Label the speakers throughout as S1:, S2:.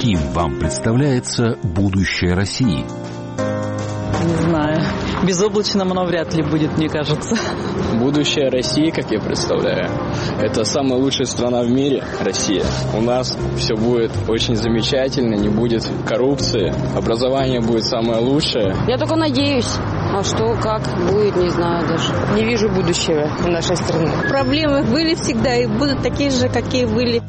S1: Каким вам представляется будущее России?
S2: Не знаю. Безоблачным оно вряд ли будет, мне кажется.
S3: Будущее России, как я представляю, это самая лучшая страна в мире, Россия. У нас все будет очень замечательно, не будет коррупции, образование будет самое лучшее.
S4: Я только надеюсь. А что, как будет, не знаю даже. Не вижу будущего в нашей стране.
S5: Проблемы были всегда и будут такие же, какие были.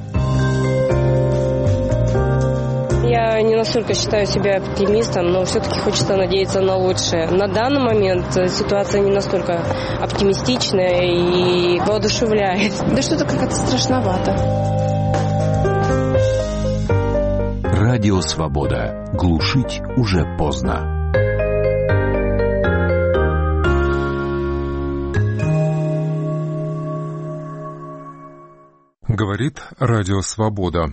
S4: Я не настолько считаю себя оптимистом, но все-таки хочется надеяться на лучшее. На данный момент ситуация не настолько оптимистичная и воодушевляет.
S5: Да что-то как-то страшновато.
S1: Радио «Свобода». Глушить уже поздно.
S6: Говорит Радио «Свобода».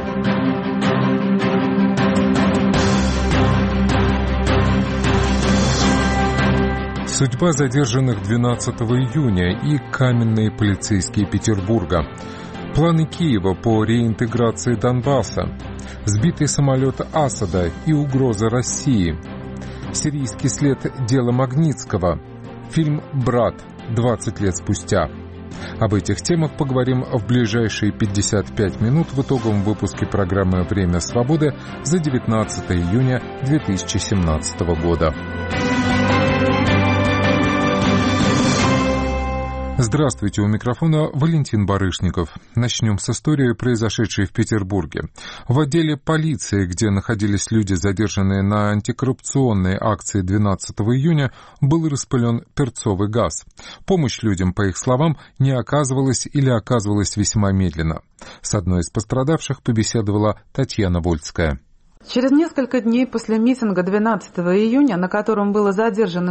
S6: Судьба задержанных 12 июня и каменные полицейские Петербурга. Планы Киева по реинтеграции Донбасса. Сбитый самолет Асада и угроза России. Сирийский след дела Магнитского. Фильм «Брат» 20 лет спустя. Об этих темах поговорим в ближайшие 55 минут в итоговом выпуске программы «Время свободы» за 19 июня 2017 года. Здравствуйте, у микрофона Валентин Барышников. Начнем с истории, произошедшей в Петербурге. В отделе полиции, где находились люди, задержанные на антикоррупционной акции 12 июня, был распылен перцовый газ. Помощь людям, по их словам, не оказывалась или оказывалась весьма медленно. С одной из пострадавших побеседовала Татьяна Вольская.
S7: Через несколько дней после митинга 12 июня, на котором было задержано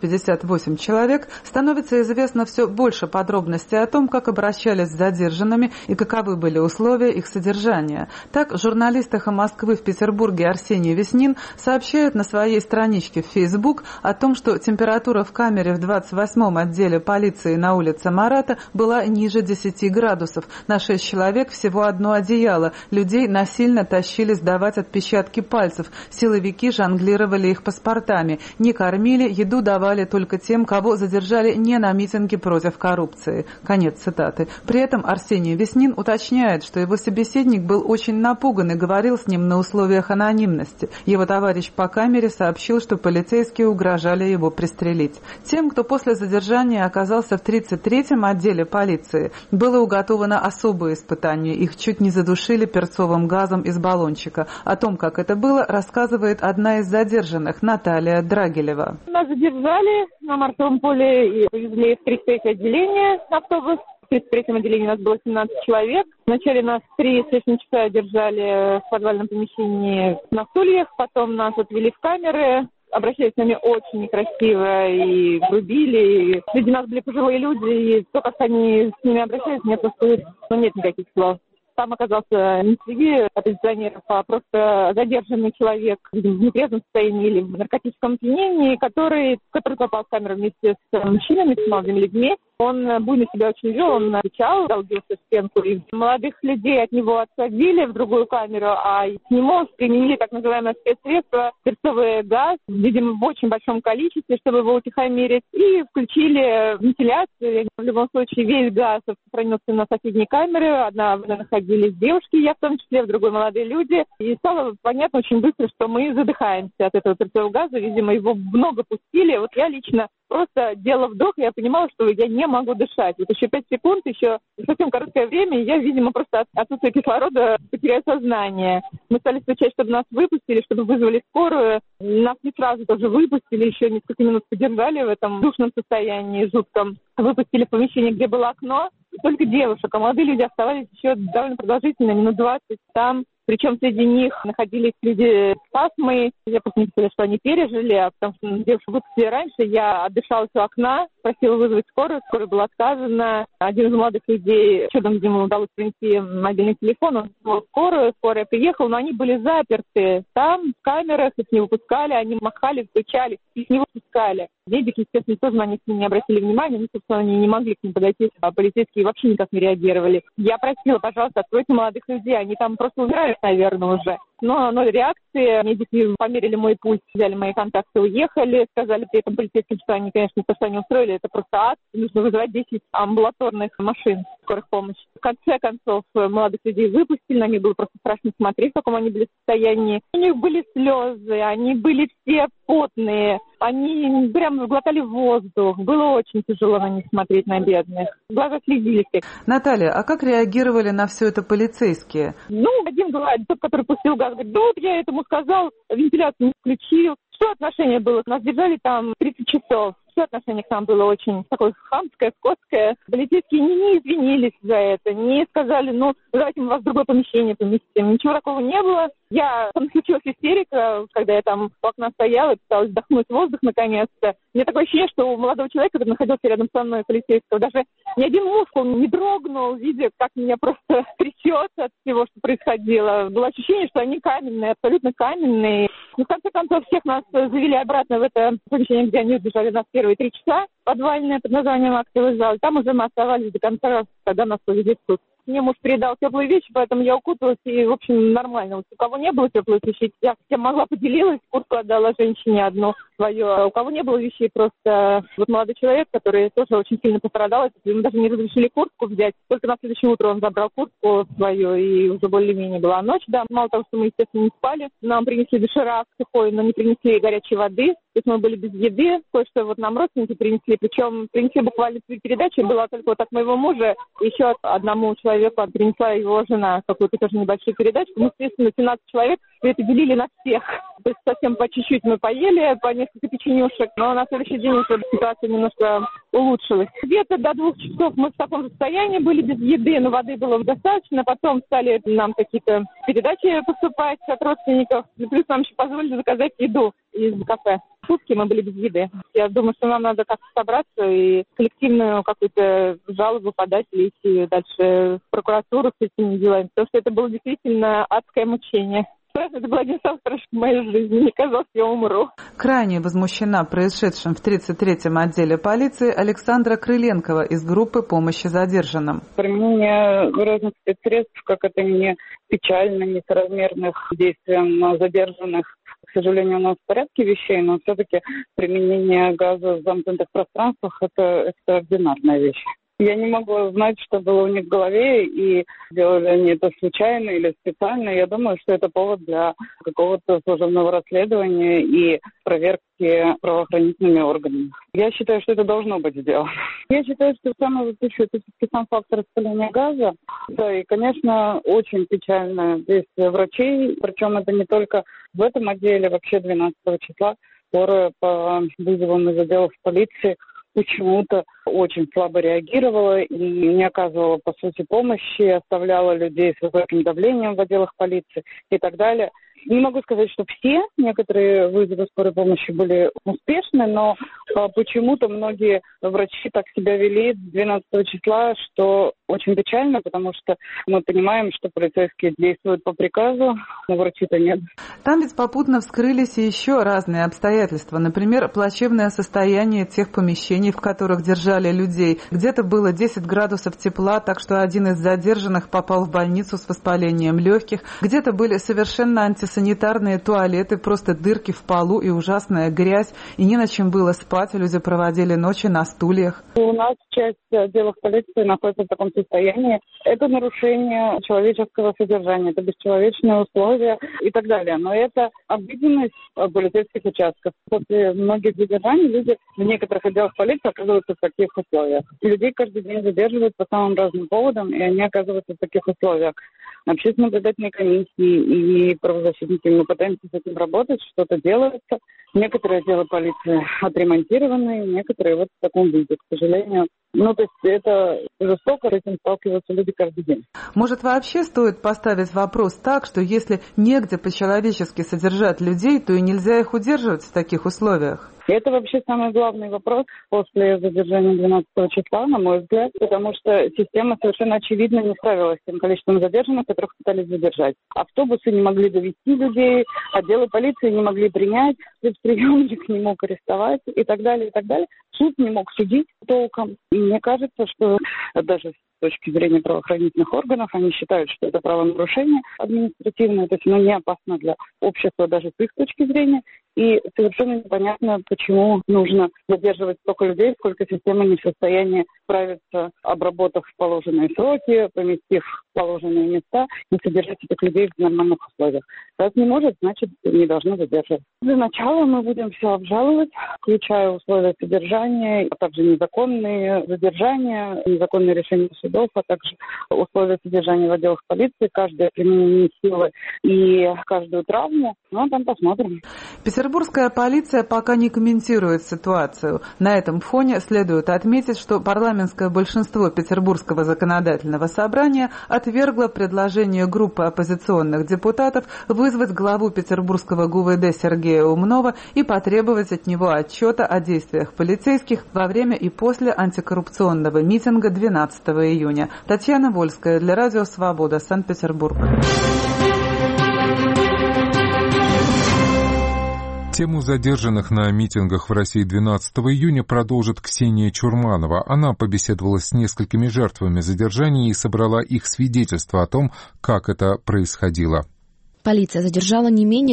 S7: 658 человек, становится известно все больше подробностей о том, как обращались с задержанными и каковы были условия их содержания. Так, журналист «Эхо Москвы» в Петербурге Арсений Веснин сообщает на своей страничке в Facebook о том, что температура в камере в 28-м отделе полиции на улице Марата была ниже 10 градусов. На 6 человек всего одно одеяло. Людей насильно тащили сдавать отпечатки пальцев. Силовики жонглировали их паспортами. Не кормили, еду давали только тем, кого задержали не на митинге против коррупции. Конец цитаты. При этом Арсений Веснин уточняет, что его собеседник был очень напуган и говорил с ним на условиях анонимности. Его товарищ по камере сообщил, что полицейские угрожали его пристрелить. Тем, кто после задержания оказался в 33-м отделе полиции, было уготовано особое испытание. Их чуть не задушили перцовым газом из баллончика. О том, как это было, рассказывает одна из задержанных, Наталья Драгилева.
S8: Нас задержали на Мартовом поле и повезли в 33-е отделение автобус. В 33-м отделении у нас было 17 человек. Вначале нас 3 с лишним часа держали в подвальном помещении на стульях, потом нас отвели в камеры. Обращались с нами очень некрасиво и грубили. И среди нас были пожилые люди, и то, как они с ними обращались, мне просто нет никаких слов. Там оказался не среди оппозиционеров, а просто задержанный человек в нетрезвом состоянии или в наркотическом опьянении, который попал в камеру вместе с мужчинами, с молодыми людьми. Он буйно себя очень вел, он кричал, долбился в стенку. И молодых людей от него отсадили в другую камеру, а к нему применили так называемое спецсредство, перцовый газ, видимо, в очень большом количестве, чтобы его утихомирить. И включили вентиляцию. В любом случае, весь газ сохранился на соседней камере. Одна находились девушки, я в том числе, в другой молодые люди. И стало понятно очень быстро, что мы задыхаемся от этого перцового газа. Видимо, его много пустили. Вот я лично просто делала вдох, и я понимала, что я не могу дышать. Вот еще 5 секунд, еще совсем короткое время, и я, видимо, просто от отсутствия кислорода потеряю сознание. Мы стали стучать, чтобы нас выпустили, чтобы вызвали скорую. Нас не сразу тоже выпустили, еще несколько минут подержали в этом душном состоянии жутком. Выпустили в помещение, где было окно, только девушек, а молодые люди оставались еще довольно продолжительно, минут 20 там. Причем среди них находились люди с астмой. Я просто не представляю, что они пережили, потому что девушку выпустили раньше. Я отдышалась у окна, просила вызвать скорую. Скорая была отказана. Один из молодых людей, чудом, ему удалось принести мобильный телефон, он вызвал скорую. Скорая приехала, но они были заперты. Там, в камерах, их не выпускали, они махали, стучали, их не выпускали. Медики, естественно, тоже на них не обратили внимания, собственно, они не могли к ним подойти, а полицейские вообще никак не реагировали. Я просила, пожалуйста, откройте молодых людей, они там просто умирают, наверное, уже. но ноль реакции. Медики померили мой пульс, взяли мои контакты, уехали. Сказали при этом полицейским, что они, конечно, то, что они устроили, это просто ад. Нужно вызывать 10 амбулаторных машин скорых помощи. В конце концов, молодых людей выпустили, на них было просто страшно смотреть, в каком они были состоянии. У них были слезы, они были все потные, они прям глотали воздух. Было очень тяжело на них смотреть, на бедных. Глаза слезились.
S7: Наталья, а как реагировали на все это полицейские?
S8: Один говорит, тот, который пустил газ, говорит, я этому сказал, вентиляцию не включил. Что отношение было? Нас держали там 30 часов. Все отношение к нам было очень такое хамское, скотское. Полицейские не извинились за это, не сказали, давайте мы вас в другое помещение поместим. Ничего такого не было. Там случилась истерика, когда я там у окна стояла и пыталась вдохнуть воздух наконец-то. У меня такое ощущение, что у молодого человека, который находился рядом со мной, полицейского, даже ни один мускул не дрогнул, видя, как меня просто трясет от всего, что происходило. Было ощущение, что они каменные, абсолютно каменные. Но в конце концов всех нас завели обратно в это помещение, где они удержали нас первые 3 часа, подвальное под названием актовый зал. Там уже мы оставались до конца, когда нас повезли в суд. Мне муж передал теплые вещи, поэтому я укуталась, и, в общем, нормально. У кого не было теплых вещей, я могла поделилась, куртку отдала женщине одну свою. А у кого не было вещей, просто молодой человек, который тоже очень сильно пострадал, ему даже не разрешили куртку взять. Только на следующее утро он забрал куртку свою, и уже более-менее была ночь. Да, мало того, что мы, естественно, не спали, нам принесли доширак сухой, но не принесли горячей воды. То есть мы были без еды, кое-что нам родственники принесли, причем принесли буквально 3 передачи, была только от моего мужа, еще одному человеку принесла его жена какую-то тоже небольшую передачку. Мы, естественно, 17 человек, и это делили на всех. То есть совсем по чуть-чуть мы поели, по несколько печенюшек, но на следующий день уже ситуация немножко улучшилась. Где-то до 2 часов мы в таком же состоянии были без еды, но воды было достаточно. Потом стали нам какие-то передачи поступать от родственников. И плюс нам еще позволили заказать еду из кафе. Сутки мы были без еды. Я думаю, что нам надо как-то собраться и коллективную какую-то жалобу подать или идти дальше в прокуратуру с этими делами. Потому что это было действительно адское мучение. Это был один из самых страшных в моей жизни. Мне казалось, я умру.
S7: Крайне возмущена происшедшим в 33-м отделе полиции Александра Крыленкова из группы помощи задержанным.
S9: Применение разных спецсредств, как это не печально, несоразмерных действиям задержанных, к сожалению, у нас в порядке вещей, но все-таки применение газа в замкнутых пространствах – это экстраординарная вещь. Я не могу знать, что было у них в голове, и делали они это случайно или специально. Я думаю, что это повод для какого-то служебного расследования и проверки правоохранительными органами. Я считаю, что это должно быть сделано. Я считаю, что самое вопиющее – это все-таки сам факт распыления газа. Да, и, конечно, очень печальное действие врачей, причем это не только в этом отделе, вообще 12 числа скорая по вызовам из отделов полиции почему-то очень слабо реагировала и не оказывала, по сути, помощи, оставляла людей с высоким давлением в отделах полиции и так далее. Не могу сказать, что все, некоторые вызовы скорой помощи были успешны, но почему-то многие врачи так себя вели 12 числа, что очень печально, потому что мы понимаем, что полицейские действуют по приказу, но врачи-то нет.
S7: Там ведь попутно вскрылись и еще разные обстоятельства. Например, плачевное состояние тех помещений, в которых держали людей. Где-то было 10 градусов тепла, так что один из задержанных попал в больницу с воспалением легких. Где-то были совершенно антисанитарные туалеты, просто дырки в полу и ужасная грязь, и не на чем было спать, люди проводили ночи на стульях.
S9: У нас часть отделов полиции находится в таком состоянии. Это нарушение человеческого содержания, это бесчеловечные условия и так далее. Но это обыденность полицейских участков. После многих задержаний люди в некоторых отделах полиции оказываются в таких условиях. Людей каждый день задерживают по самым разным поводам, и они оказываются в таких условиях. Общественно-наблюдательные комиссии и правозащитники, мы пытаемся с этим работать, что-то делается. Некоторые отделы полиции отремонтированы, некоторые вот в таком виде, к сожалению. То есть это жестоко, с этим сталкиваются люди каждый день.
S7: Может, вообще стоит поставить вопрос так, что если негде по-человечески содержать людей, то и нельзя их удерживать в таких условиях?
S9: Это вообще самый главный вопрос после задержания 12 числа, на мой взгляд, потому что система совершенно очевидно не справилась с тем количеством задержанных, которых пытались задержать. Автобусы не могли довести людей, отделы полиции не могли принять, спецприемник не мог арестовать и так далее, и так далее. Суд не мог судить толком. И Мне кажется, что даже с точки зрения правоохранительных органов они считают, что это правонарушение административное, то есть оно не опасно для общества даже с их точки зрения. И совершенно непонятно, почему нужно задерживать столько людей, сколько система не в состоянии справиться, обработав в положенные сроки, поместив в положенные места и содержать этих людей в нормальных условиях. Раз не может, значит не должно задерживать. Для начала мы будем все обжаловать, включая условия содержания, а также незаконные задержания, незаконные решения судов, а также условия содержания в отделах полиции, каждое применение силы и каждую травму. Ну, а там посмотрим.
S7: Петербургская полиция пока не комментирует ситуацию. На этом фоне следует отметить, что парламентское большинство Петербургского законодательного собрания отвергло предложение группы оппозиционных депутатов вызвать главу Петербургского ГУВД Сергея Умнова и потребовать от него отчета о действиях полицейских во время и после антикоррупционного митинга 12 июня. Татьяна Вольская для Радио Свобода, Санкт-Петербург.
S6: Тему задержанных на митингах в России 12 июня продолжит Ксения Чурманова. Она побеседовала с несколькими жертвами задержания и собрала их свидетельства о том, как это происходило.
S10: Полиция задержала не менее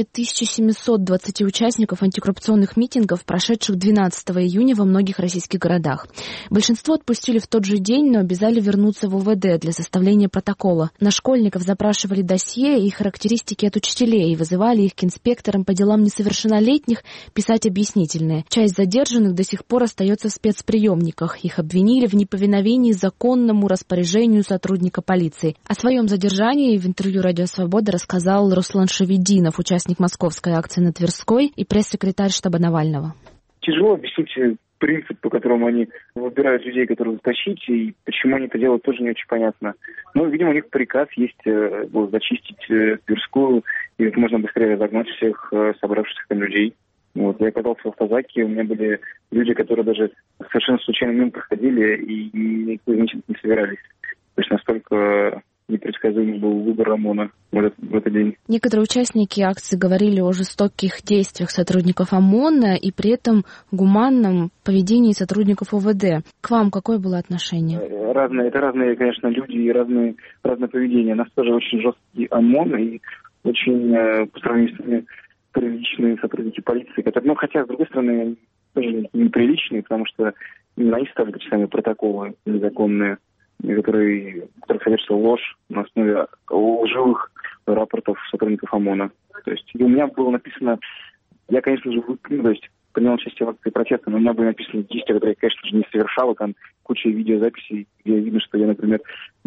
S10: 1720 участников антикоррупционных митингов, прошедших 12 июня во многих российских городах. Большинство отпустили в тот же день, но обязали вернуться в УВД для составления протокола. На школьников запрашивали досье и характеристики от учителей и вызывали их к инспекторам по делам несовершеннолетних писать объяснительные. Часть задержанных до сих пор остается в спецприемниках. Их обвинили в неповиновении законному распоряжению сотрудника полиции. О своем задержании в интервью «Радио Свобода» рассказал Руслан Шавидинов, участник московской акции на Тверской и пресс-секретарь штаба Навального.
S11: Тяжело объяснить принцип, по которому они выбирают людей, которых затащить, и почему они это делают, тоже не очень понятно. Но, видимо, у них приказ есть зачистить Тверскую и как можно быстрее разогнать всех собравшихся там людей. Вот. Я оказался в автозаке, у меня были люди, которые даже совершенно случайно мимо проходили и никакой значит не собирались. То есть настолько непредсказуемый был выбор ОМОНа в этот день.
S10: Некоторые участники акции говорили о жестоких действиях сотрудников ОМОНа и при этом гуманном поведении сотрудников УВД. К вам какое было отношение?
S11: Это разные, конечно, люди и разное поведение. У нас тоже очень жесткий ОМОН и очень, по сравнению с ними, приличные сотрудники полиции, которые, хотя, с другой стороны, тоже неприличные, потому что именно они ставят эти самые протоколы незаконные, которые содержат ложь на основе лживых рапортов сотрудников ОМОНа. То есть у меня было написано, я, конечно же, принял участие в акции протеста, но у меня были написаны действия, которые я, конечно же, не совершал, и там куча видеозаписей, где видно, что я, например,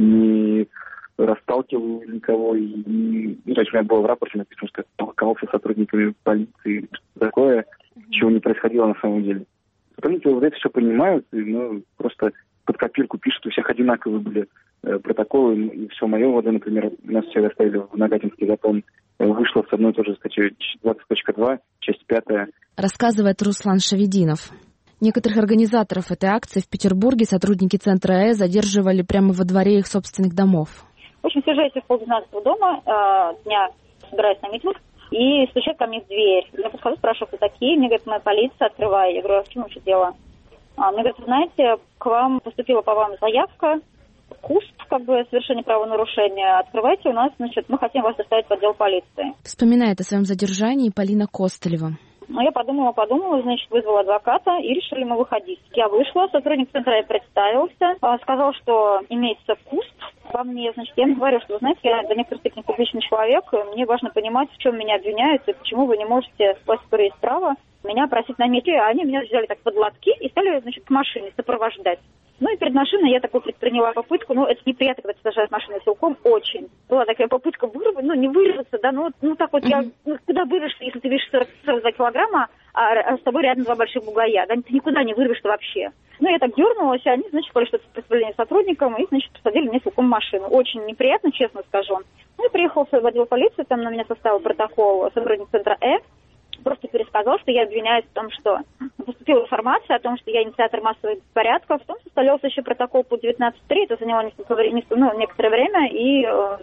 S11: не расталкивал никого, и у меня было в рапорте написано, что я толкался с сотрудниками полиции, что-то такое, чего не происходило на самом деле. Сотрудники УВД это все понимают, и, просто под копирку пишут, у всех одинаковые были протоколы, и все мое УВД, например, нас все доставили в Нагатинский закон, вышло с одной и той же статьей 20.2, часть 5.
S10: Рассказывает Руслан Шавидинов. Некоторых организаторов этой акции в Петербурге сотрудники Центра задерживали прямо во дворе их собственных домов.
S12: В общем, сижу я в 11:30 дома, дня собираюсь на митинг, и стучат ко мне в дверь. Я подхожу, спрашиваю, кто такие, мне говорят, моя полиция, открывай. Я говорю, а в чем вообще дело? Мне говорят, знаете, к вам поступила по вам заявка, КУСП, совершение правонарушения. Открывайте, у нас, мы хотим вас доставить в отдел полиции.
S10: Вспоминает о своем задержании Полина Костылева.
S12: Я подумала, вызвала адвоката, и решили мы выходить. Я вышла, сотрудник Центра представился, сказал, что имеется КУСП во мне. Я им говорю, что, вы знаете, я до некоторой степени публичный человек, мне важно понимать, в чем меня обвиняют, и почему вы не можете, власть, которая есть право, меня просить на месте. Они меня взяли так под лотки и стали, к машине сопровождать. И перед машиной я такую предприняла попытку, это неприятно, когда ты сажаешь машину силком, очень. Была такая попытка вырвать, не вырваться, да, я, куда вырвешься, если ты видишь 42 килограмма, а с тобой рядом два больших бугая, да, ты никуда не вырвешься вообще. Я так дернулась, и они, сказали, что это представление сотрудникам, и, посадили мне силком в машину. Очень неприятно, честно скажу. И приехал в отдел полиции, там на меня составил протокол сотрудник Центра просто пересказал, что я обвиняюсь в том, что поступила информация о том, что я инициатор массовых беспорядков. Потом составлялся еще протокол по 19.3, это заняло некоторое время, и,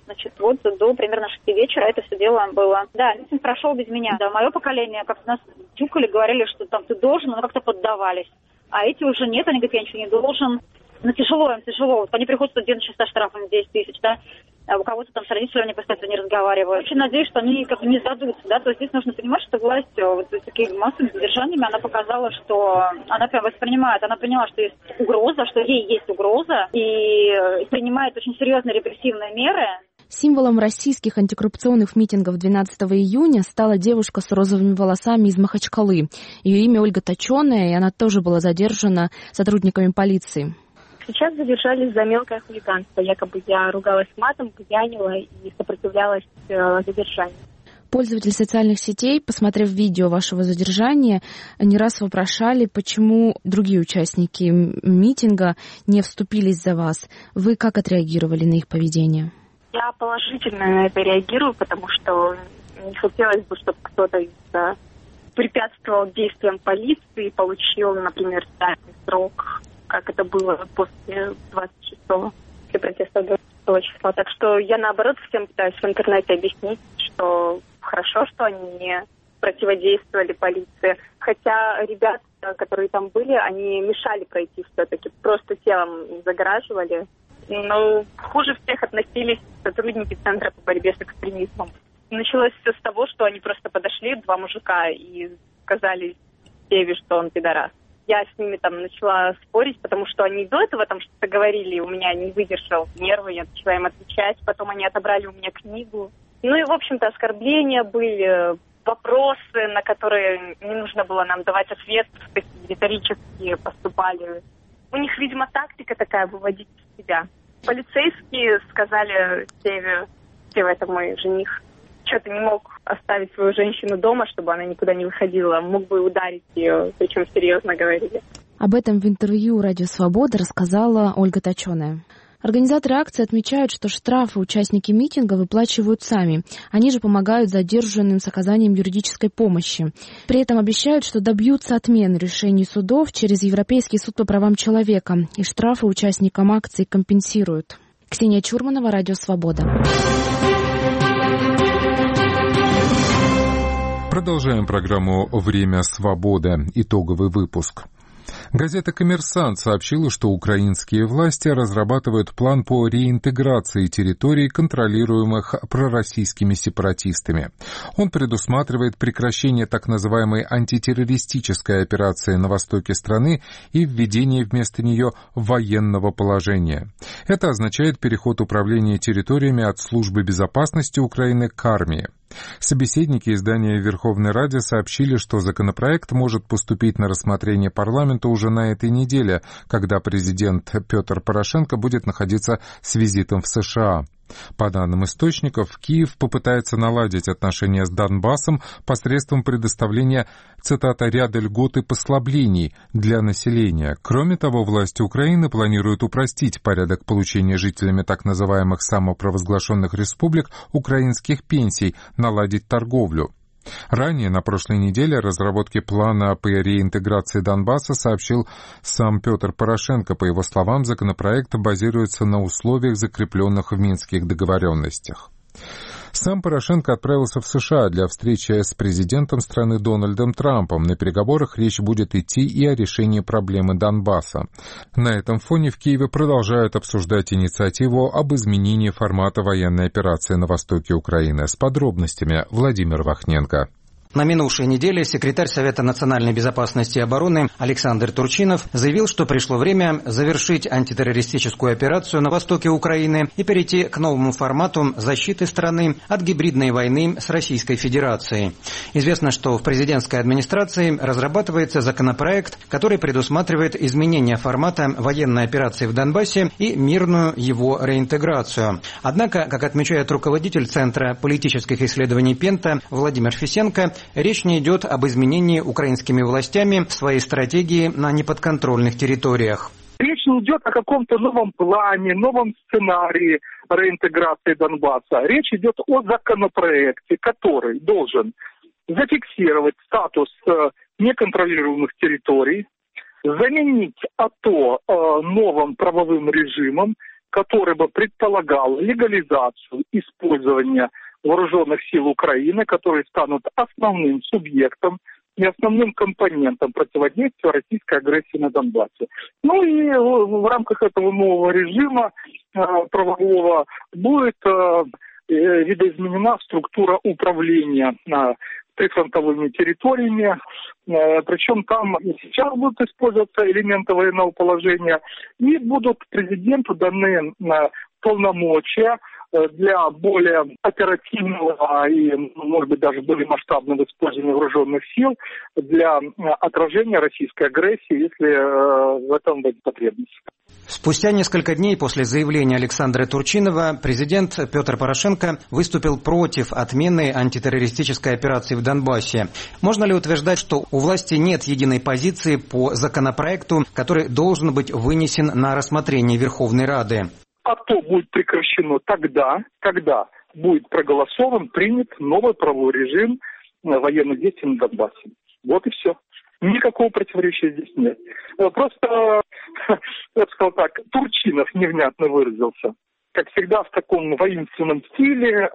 S12: до примерно 6 вечера это все дело было. Да, митинг прошел без меня. Да, мое поколение как-то нас тюкали, говорили, что там ты должен, но как-то поддавались. А эти уже нет, они говорят, я ничего не должен. Ну, тяжело им, тяжело. Вот они приходят студенты со штрафом 10 тысяч, да, а у кого-то там с родителями постоянно не разговаривают. Очень надеюсь, что они как бы не сдадутся, да, то есть здесь нужно понимать, что власть вот такими массовыми задержаниями, она показала, что она прям воспринимает, она поняла, что есть угроза, что ей есть угроза, и принимает очень серьезные репрессивные меры.
S10: Символом российских антикоррупционных митингов 12 июня стала девушка с розовыми волосами из Махачкалы. Ее имя Ольга Точеная, и она тоже была задержана сотрудниками полиции.
S13: Сейчас задержались за мелкое хулиганство. Якобы я ругалась матом, буянила и сопротивлялась задержанию.
S10: Пользователи социальных сетей, посмотрев видео вашего задержания, не раз вопрошали, почему другие участники митинга не вступились за вас. Вы как отреагировали на их поведение?
S13: Я положительно на это реагирую, потому что не хотелось бы, чтобы кто-то препятствовал действиям полиции, получил, например, статный срок, как это было после 26-го, после протеста 26 числа. Так что я, наоборот, всем пытаюсь в интернете объяснить, что хорошо, что они не противодействовали полиции. Хотя ребята, которые там были, они мешали пройти все-таки, просто телом загораживали. Но хуже всех относились сотрудники Центра по борьбе с экстремизмом. Началось все с того, что они просто подошли, два мужика, и сказали Севе, что он пидорас. Я с ними там начала спорить, потому что они до этого там что-то говорили, у меня не выдержал нервы, я начала им отвечать, потом они отобрали у меня книгу. Ну и, в общем-то, оскорбления были, вопросы, на которые не нужно было нам давать ответ, такие риторические поступали. У них, видимо, тактика такая, выводить себя. Полицейские сказали Севе, Сева, это мой жених, что-то не мог оставить свою женщину дома, чтобы она никуда не выходила, мог бы ударить ее, причем серьезно говорили.
S10: Об этом в интервью «Радио Свобода» рассказала Ольга Точеная. Организаторы акции отмечают, что штрафы участники митинга выплачивают сами. Они же помогают задержанным с оказанием юридической помощи. При этом обещают, что добьются отмены решений судов через Европейский суд по правам человека, и штрафы участникам акции компенсируют. Ксения Чурманова, «Радио Свобода».
S6: Продолжаем программу «Время свободы». Итоговый выпуск. Газета «Коммерсант» сообщила, что украинские власти разрабатывают план по реинтеграции территорий, контролируемых пророссийскими сепаратистами. Он предусматривает прекращение так называемой антитеррористической операции на востоке страны и введение вместо нее военного положения. Это означает переход управления территориями от Службы безопасности Украины к армии. Собеседники издания «Верховной Ради» сообщили, что законопроект может поступить на рассмотрение парламента уже на этой неделе, когда президент Петр Порошенко будет находиться с визитом в США. По данным источников, Киев попытается наладить отношения с Донбассом посредством предоставления, цитата, «ряда льгот и послаблений для населения». Кроме того, власти Украины планируют упростить порядок получения жителями так называемых самопровозглашенных республик украинских пенсий, наладить торговлю. Ранее, на прошлой неделе, о разработке плана по реинтеграции Донбасса сообщил сам Петр Порошенко. По его словам, законопроект базируется на условиях, закрепленных в Минских договоренностях. Сам Порошенко отправился в США для встречи с президентом страны Дональдом Трампом. На переговорах речь будет идти и о решении проблемы Донбасса. На этом фоне в Киеве продолжают обсуждать инициативу об изменении формата военной операции на востоке Украины. С подробностями Владимир Вахненко.
S14: На минувшей неделе секретарь Совета национальной безопасности и обороны Александр Турчинов заявил, что пришло время завершить антитеррористическую операцию на востоке Украины и перейти к новому формату защиты страны от гибридной войны с Российской Федерацией. Известно, что в президентской администрации разрабатывается законопроект, который предусматривает изменение формата военной операции в Донбассе и мирную его реинтеграцию. Однако, как отмечает руководитель Центра политических исследований Пента Владимир Фисенко, речь не идет об изменении украинскими властями своей стратегии на неподконтрольных территориях.
S15: Речь не идет о каком-то новом плане, новом сценарии реинтеграции Донбасса. Речь идет о законопроекте, который должен зафиксировать статус неконтролируемых территорий, заменить АТО новым правовым режимом, который бы предполагал легализацию использования вооруженных сил Украины, которые станут основным субъектом и основным компонентом противодействия российской агрессии на Донбассе. Ну и в рамках этого нового режима правового будет видоизменена структура управления прифронтовыми территориями, причем там и сейчас будут использоваться элементы военного положения, и будут президенту даны полномочия для более оперативного и, может быть, даже более масштабного использования вооруженных сил для отражения российской агрессии, если в этом будет потребность.
S14: Спустя несколько дней после заявления Александра Турчинова президент Петр Порошенко выступил против отмены антитеррористической операции в Донбассе. Можно ли утверждать, что у власти нет единой позиции по законопроекту, который должен быть вынесен на рассмотрение Верховной Рады?
S15: А то будет прекращено тогда, когда будет проголосован, принят новый правовой режим военных действий на Донбассе. Вот и все. Никакого противоречия здесь нет. Просто, я бы сказал так, Турчинов невнятно выразился. Как всегда, в таком воинственном стиле,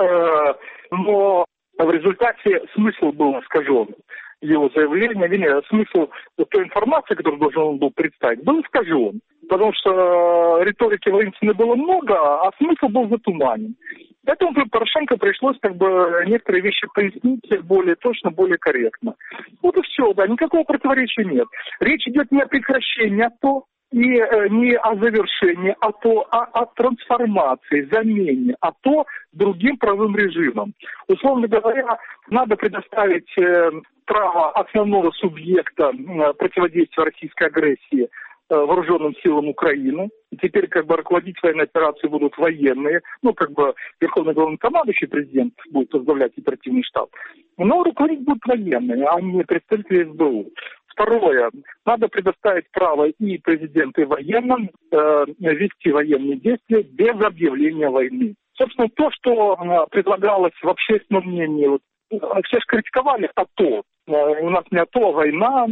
S15: но в результате смысл был искажен. Его заявление, вернее, смысл той информации, которую должен он был представить, был искажен. Потому что риторики воинственной было много, а смысл был затуманен. Поэтому Порошенко пришлось некоторые вещи пояснить более точно, более корректно. Вот и все, да, никакого противоречия нет. Речь идет не о прекращении АТО, и не о завершении АТО, а о трансформации, замене АТО другим правовым режимом. Условно говоря, надо предоставить право основного субъекта противодействия российской агрессии вооруженным силам Украины. И теперь руководить военной операцией будут военные. Верховный главнокомандующий президент будет возглавлять оперативный штаб. Но руководить будут военные, а не представители СБУ. Второе. Надо предоставить право и президенту, и военным вести военные действия без объявления войны. Собственно, то, что предлагалось в общественном мнении, все же критиковали АТО. У нас не АТО, а война.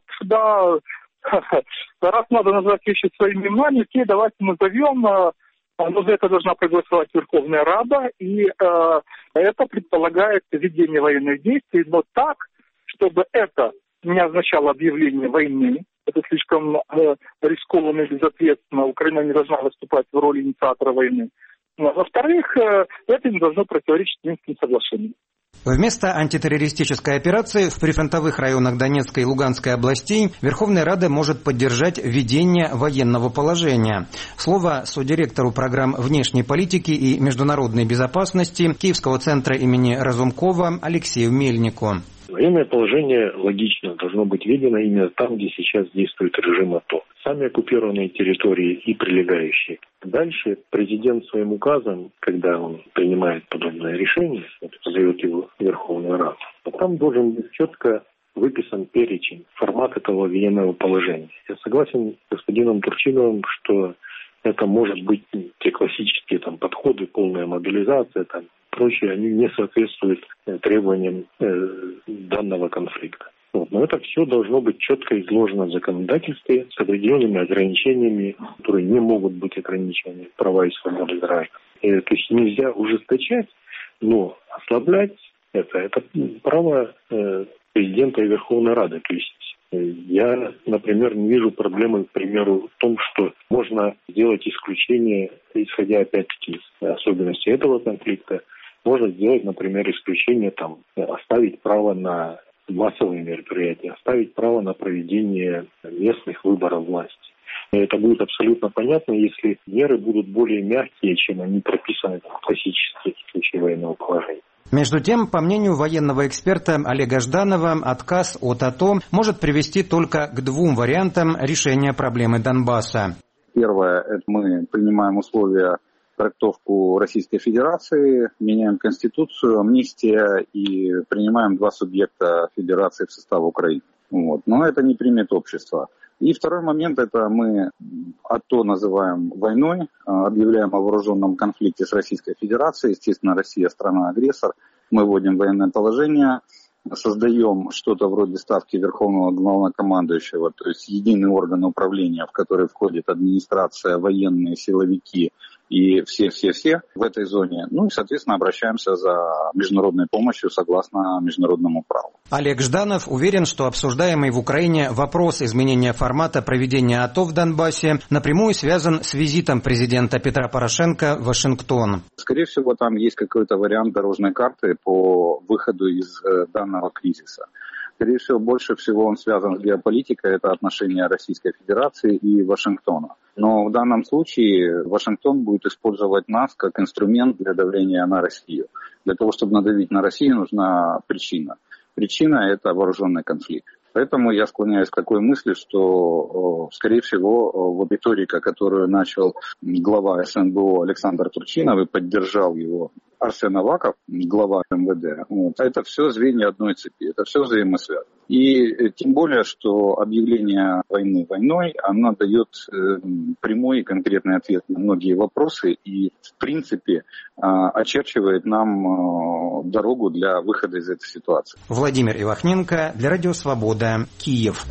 S15: Раз надо назвать вещи своими именами, окей, давайте назовем, но за это должна проголосовать Верховная Рада, и это предполагает ведение военных действий, но так, чтобы это не означало объявление войны. Это слишком рискованно и безответственно. Украина не должна выступать в роли инициатора войны. Во-вторых, это не должно противоречить Минским соглашениям.
S14: Вместо антитеррористической операции в прифронтовых районах Донецкой и Луганской областей Верховная Рада может поддержать введение военного положения. Слово содиректору программ внешней политики и международной безопасности Киевского центра имени Разумкова Алексею Мельнику.
S16: Военное положение логично должно быть введено именно там, где сейчас действует режим АТО. Сами оккупированные территории и прилегающие. Дальше президент своим указом, когда он принимает подобное решение, подает его в Верховную Раду, там должен быть четко выписан перечень, формат этого военного положения. Я согласен с господином Турчиновым, что это может быть те классические подходы, полная мобилизация, прочее, они не соответствуют требованиям данного конфликта. Но это все должно быть четко изложено в законодательстве с определенными ограничениями, которые не могут быть ограничениями права и свободы граждан. То есть нельзя ужесточать, но ослаблять это право президента и Верховной Рады. То есть я, например, не вижу проблемы, к примеру, в том, что можно сделать исключение, исходя опять-таки из особенностей этого конфликта. Можно сделать, например, исключение, оставить право на массовые мероприятия, оставить право на проведение местных выборов власти. И это будет абсолютно понятно, если меры будут более мягкие, чем они прописаны в классических случаях военного положения.
S14: Между тем, по мнению военного эксперта Олега Жданова, отказ от АТО может привести только к двум вариантам решения проблемы Донбасса.
S17: Первое, это мы принимаем условия трактовку Российской Федерации, меняем Конституцию, амнистия и принимаем два субъекта Федерации в состав Украины. Но это не примет общество. И второй момент, это мы АТО называем войной, объявляем о вооруженном конфликте с Российской Федерацией. Естественно, Россия страна-агрессор. Мы вводим военное положение, создаем что-то вроде ставки Верховного Главнокомандующего, то есть единый орган управления, в который входит администрация, военные, силовики, и все в этой зоне. Ну и, соответственно, обращаемся за международной помощью согласно международному праву.
S14: Олег Жданов уверен, что обсуждаемый в Украине вопрос изменения формата проведения АТО в Донбассе напрямую связан с визитом президента Петра Порошенко в Вашингтон.
S17: Скорее всего, там есть какой-то вариант дорожной карты по выходу из данного кризиса. Скорее всего, больше всего он связан с геополитикой, это отношения Российской Федерации и Вашингтона. Но в данном случае Вашингтон будет использовать нас как инструмент для давления на Россию. Для того, чтобы надавить на Россию, нужна причина. Причина – это вооруженный конфликт. Поэтому я склоняюсь к такой мысли, что, скорее всего, вот риторика, которую начал глава СНБО Александр Турчинов и поддержал его Арсен Аваков, глава МВД, это все звенья одной цепи, это все взаимосвязано. И тем более, что объявление войны войной, оно дает прямой и конкретный ответ на многие вопросы и, в принципе, очерчивает нам дорогу для выхода из этой ситуации.
S14: Владимир Ивахненко для Радио Свобода, Киев.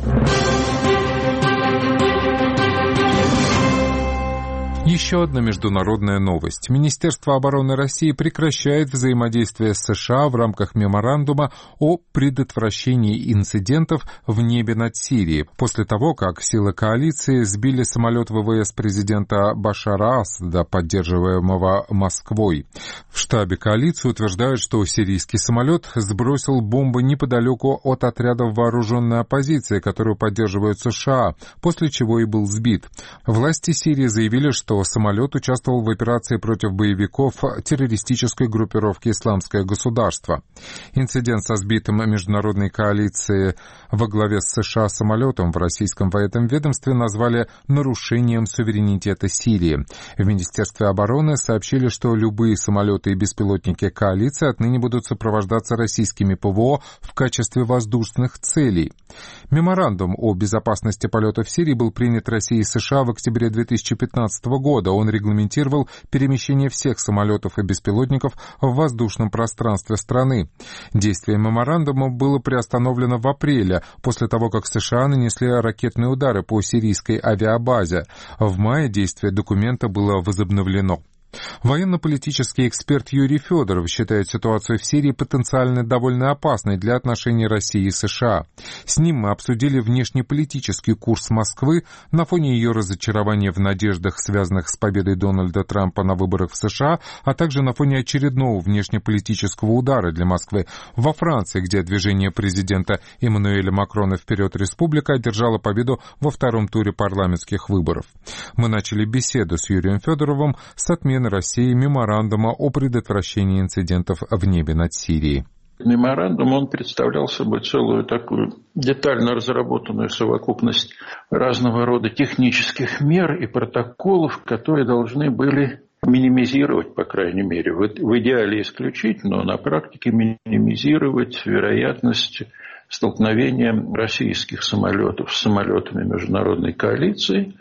S6: Еще одна международная новость. Министерство обороны России прекращает взаимодействие с США в рамках меморандума о предотвращении инцидентов в небе над Сирией, после того, как силы коалиции сбили самолет ВВС президента Башара Асада, поддерживаемого Москвой. В штабе коалиции утверждают, что сирийский самолет сбросил бомбы неподалеку от отрядов вооруженной оппозиции, которую поддерживают США, после чего и был сбит. Власти Сирии заявили, что самолет участвовал в операции против боевиков террористической группировки «Исламское государство». Инцидент со сбитым международной коалицией во главе с США самолетом в российском военном ведомстве назвали нарушением суверенитета Сирии. В Министерстве обороны сообщили, что любые самолеты и беспилотники коалиции отныне будут сопровождаться российскими ПВО в качестве воздушных целей. Меморандум о безопасности полетов в Сирии был принят Россией и США в октябре 2015 года. Он регламентировал перемещение всех самолетов и беспилотников в воздушном пространстве страны. Действие меморандума было приостановлено в апреле, после того, как США нанесли ракетные удары по сирийской авиабазе. В мае действие документа было возобновлено. Военно-политический эксперт Юрий Федоров считает ситуацию в Сирии потенциально довольно опасной для отношений России и США. С ним мы обсудили внешнеполитический курс Москвы на фоне ее разочарования в надеждах, связанных с победой Дональда Трампа на выборах в США, а также на фоне очередного внешнеполитического удара для Москвы во Франции, где движение президента Эммануэля Макрона «Вперед, Республика» одержало победу во втором туре парламентских выборов. Мы начали беседу с Юрием Федоровым с отменой России меморандума о предотвращении инцидентов в небе над Сирией.
S18: Меморандум, он представлял собой целую такую детально разработанную совокупность разного рода технических мер и протоколов, которые должны были минимизировать, по крайней мере, в идеале исключить, но на практике минимизировать вероятность столкновения российских самолетов с самолетами международной коалиции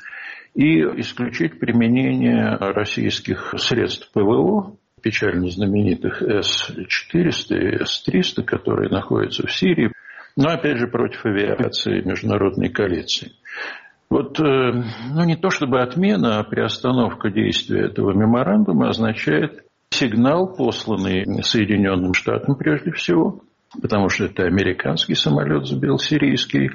S18: и исключить применение российских средств ПВО, печально знаменитых С-400 и С-300, которые находятся в Сирии, но опять же против авиации международной коалиции. Вот, не то чтобы отмена, а приостановка действия этого меморандума означает сигнал, посланный Соединенным Штатам прежде всего, потому что это американский самолет сбил сирийский,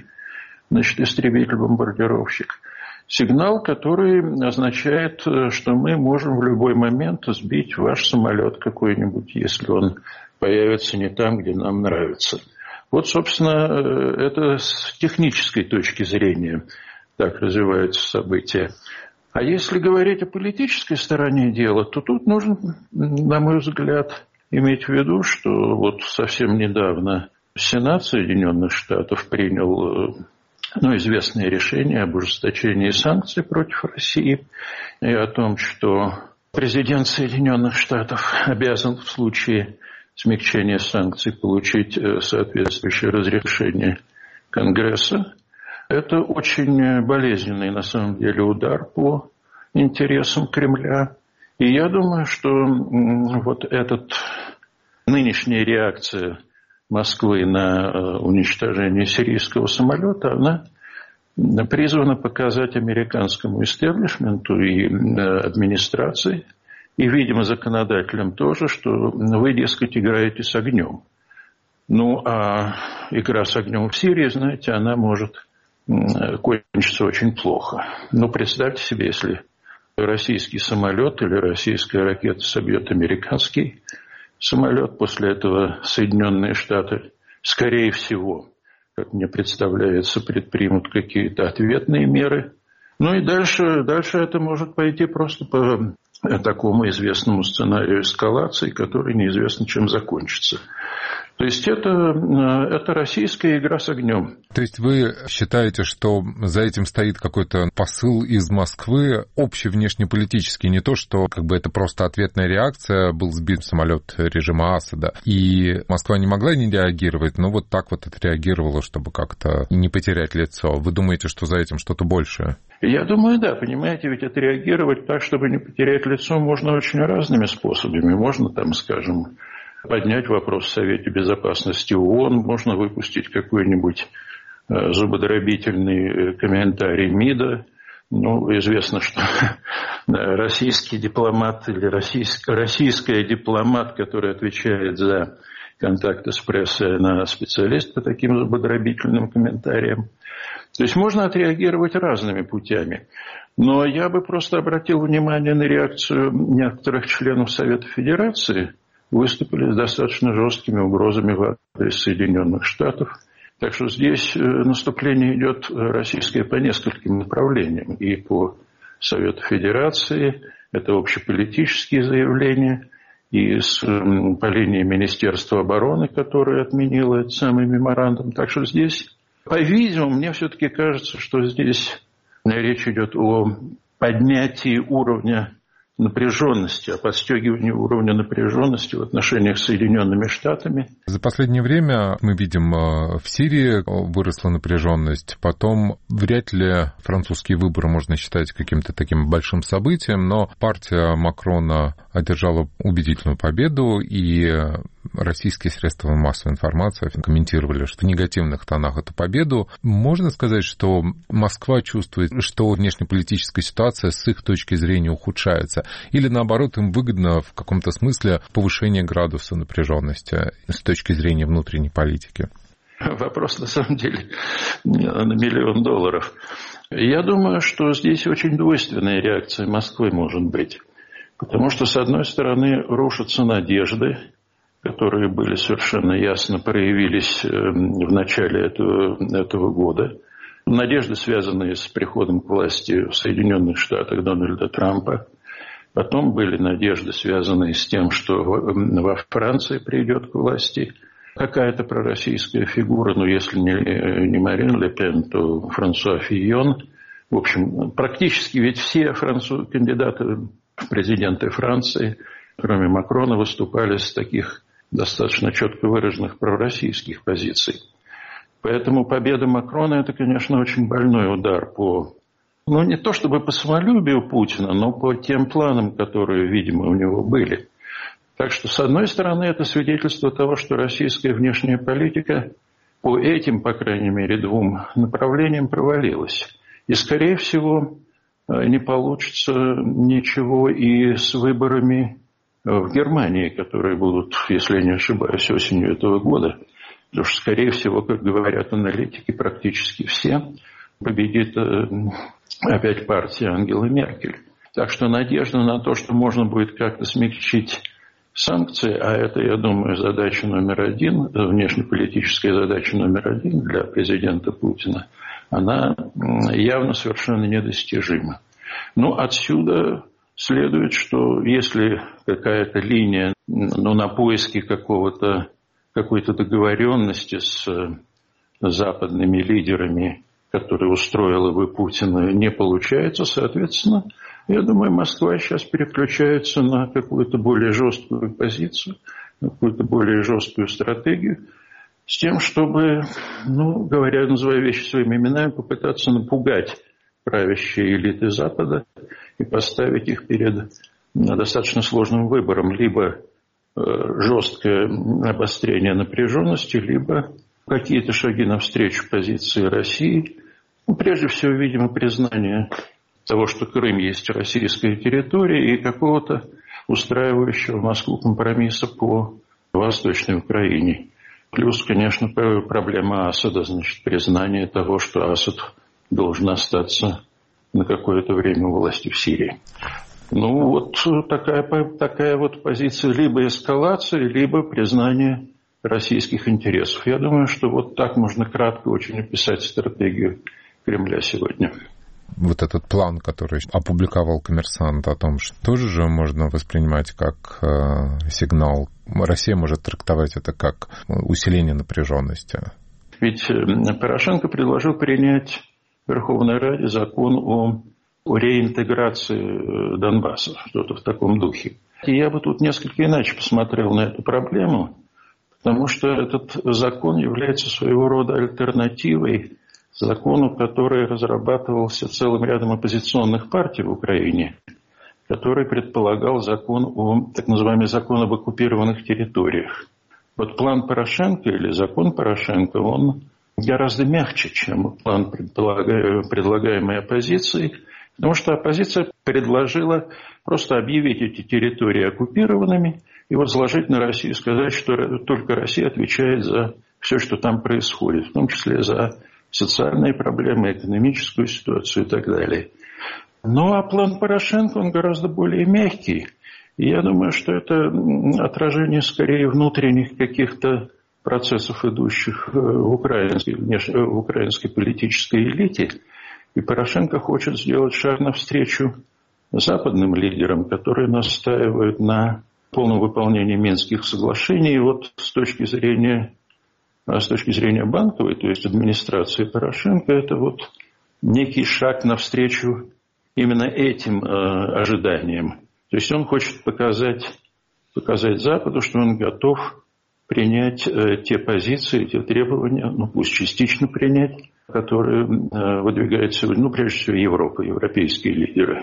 S18: истребитель-бомбардировщик. Сигнал, который означает, что мы можем в любой момент сбить ваш самолет какой-нибудь, если он появится не там, где нам нравится. Вот, собственно, это с технической точки зрения так развиваются события. А если говорить о политической стороне дела, то тут нужно, на мой взгляд, иметь в виду, что вот совсем недавно Сенат Соединенных Штатов принял известное решение об ужесточении санкций против России и о том, что президент Соединенных Штатов обязан в случае смягчения санкций получить соответствующее разрешение Конгресса. Это очень болезненный, на самом деле, удар по интересам Кремля. И я думаю, что вот эта нынешняя реакция Москвы на уничтожение сирийского самолета, она призвана показать американскому истеблишменту и администрации, и, видимо, законодателям тоже, что вы, дескать, играете с огнем. Ну, а игра с огнем в Сирии, знаете, она может кончиться очень плохо. Ну, представьте себе, если российский самолет или российская ракета собьет американский самолет, после этого Соединенные Штаты, скорее всего, как мне представляется, предпримут какие-то ответные меры. Ну и дальше это может пойти просто по такому известному сценарию эскалации, который неизвестно чем закончится. То есть это российская игра с огнем.
S6: То есть вы считаете, что за этим стоит какой-то посыл из Москвы, общий внешнеполитический, не то, что как бы это просто ответная реакция, был сбит самолет режима Асада, и Москва не могла не реагировать, но вот так вот отреагировала, чтобы как-то не потерять лицо. Вы думаете, что за этим что-то большее?
S18: Я думаю, да, понимаете, ведь отреагировать так, чтобы не потерять лицо, можно очень разными способами. Можно, там, скажем, поднять вопрос в Совете Безопасности ООН, можно выпустить какой-нибудь зубодробительный комментарий МИДа. Ну, известно, что российский дипломат или российская дипломат, который отвечает за контакты с прессой, она специалист по таким зубодробительным комментариям. То есть можно отреагировать разными путями. Но я бы просто обратил внимание на реакцию некоторых членов Совета Федерации, выступили с достаточно жесткими угрозами в адрес Соединенных Штатов. Так что здесь наступление идет российское по нескольким направлениям. И по Совету Федерации, это общеполитические заявления, и по линии Министерства обороны, которое отменило этот самый меморандум. Так что здесь, по-видимому, мне все-таки кажется, что здесь речь идет о поднятии уровня напряженности, о подстегивании уровня напряженности в отношениях с Соединенными Штатами.
S6: За последнее время мы видим, в Сирии выросла напряженность, потом вряд ли французские выборы можно считать каким-то таким большим событием, но партия Макрона одержала убедительную победу, и российские средства массовой информации комментировали, что в негативных тонах эту победу. Можно сказать, что Москва чувствует, что внешнеполитическая ситуация с их точки зрения ухудшается, или наоборот им выгодно в каком-то смысле повышение градуса напряженности с точки зрения внутренней политики?
S18: Вопрос на самом деле на $1 миллион. Я думаю, что здесь очень двойственная реакция Москвы может быть. Потому что, с одной стороны, рушатся надежды, которые были совершенно ясно проявились в начале этого года. Надежды, связанные с приходом к власти в Соединенных Штатах Дональда Трампа. Потом были надежды, связанные с тем, что во Франции придет к власти какая-то пророссийская фигура, но если не Марин Ле Пен, то Франсуа Фийон. В общем, практически ведь все кандидаты в президенты Франции, кроме Макрона, выступали с таких достаточно четко выраженных пророссийских позиций. Поэтому победа Макрона – это, конечно, очень больной удар по, не то чтобы по самолюбию Путина, но по тем планам, которые, видимо, у него были. Так что, с одной стороны, это свидетельство того, что российская внешняя политика по этим, по крайней мере, двум направлениям провалилась. И, скорее всего, не получится ничего и с выборами в Германии, которые будут, если я не ошибаюсь, осенью этого года. Потому что, скорее всего, как говорят аналитики, практически все, победит опять партия Ангелы Меркель. Так что надежда на то, что можно будет как-то смягчить санкции, а это, я думаю, задача номер один, внешнеполитическая задача номер один для президента Путина, она явно совершенно недостижима. Отсюда следует, что если какая-то линия, на поиске какой-то договоренности с западными лидерами, которые устроила бы Путина, не получается, соответственно, я думаю, Москва сейчас переключается на какую-то более жесткую позицию, на какую-то более жесткую стратегию, с тем, чтобы, называя вещи своими именами, попытаться напугать правящие элиты Запада и поставить их перед достаточно сложным выбором. Либо жесткое обострение напряженности, либо какие-то шаги навстречу позиции России, Прежде всего, видимо, признание того, что Крым есть российская территория, и какого-то устраивающего Москву компромисса по Восточной Украине. Плюс, конечно, проблема Асада, значит, признание того, что Асад должен остаться на какое-то время у власти в Сирии. Ну, вот такая вот позиция либо эскалации, либо признание российских интересов. Я думаю, что вот так можно кратко очень описать стратегию Кремля сегодня.
S6: Вот этот план, который опубликовал «Коммерсант», о том, что тоже же можно воспринимать как сигнал. Россия может трактовать это как усиление напряженности.
S18: Ведь Порошенко предложил принять в Верховной Раде закон о реинтеграции Донбасса, что-то в таком духе. И я бы тут несколько иначе посмотрел на эту проблему, потому что этот закон является своего рода альтернативой закону, который разрабатывался целым рядом оппозиционных партий в Украине, который предполагал так называемый закон об оккупированных территориях. Вот план Порошенко или закон Порошенко, он гораздо мягче, чем план, предлагаемый оппозицией, потому что оппозиция предложила просто объявить эти территории оккупированными и возложить на Россию, сказать, что только Россия отвечает за все, что там происходит, в том числе за социальные проблемы, экономическую ситуацию и так далее. Ну, а план Порошенко, он гораздо более мягкий. И я думаю, что это отражение скорее внутренних каких-то процессов, идущих в украинской политической элите. И Порошенко хочет сделать шаг навстречу западным лидерам, которые настаивают на полном выполнении Минских соглашений. И вот с точки зрения Банковой, то есть администрации Порошенко, это вот некий шаг навстречу именно этим ожиданиям. То есть он хочет показать Западу, что он готов принять те позиции, те требования, пусть частично принять, которые выдвигают сегодня, прежде всего, Европа, европейские лидеры.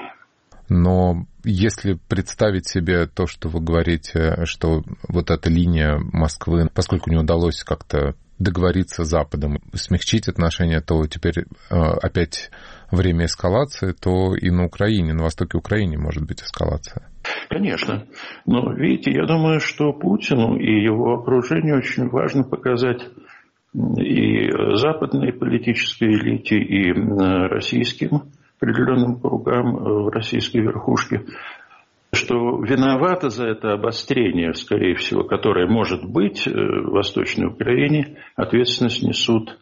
S6: Но если представить себе то, что вы говорите, что вот эта линия Москвы, поскольку не удалось как-то договориться с Западом, смягчить отношения, то теперь опять время эскалации, то и на Украине, на востоке Украины может быть эскалация.
S18: Конечно. Но, видите, я думаю, что Путину и его окружению очень важно показать и западной политической элите, и российским определенным кругам в российской верхушке, что виновата за это обострение, скорее всего, которое может быть в Восточной Украине, ответственность несет